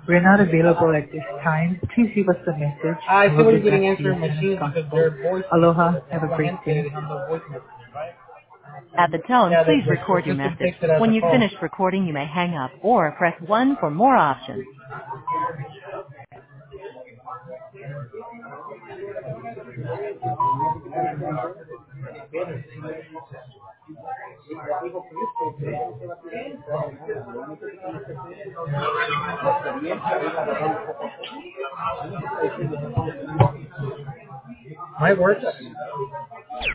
We're not available at this time. Please leave us a message I and still we'll was get back getting to you answering as soon as machines because possible. their voice Aloha. messages. Have That's a why great Answer day. they have no voice messages, right? At the tone, Yeah, please the record your system message. takes it as When a you've call. finished recording, you may hang up or press 1 for more options. Mine works.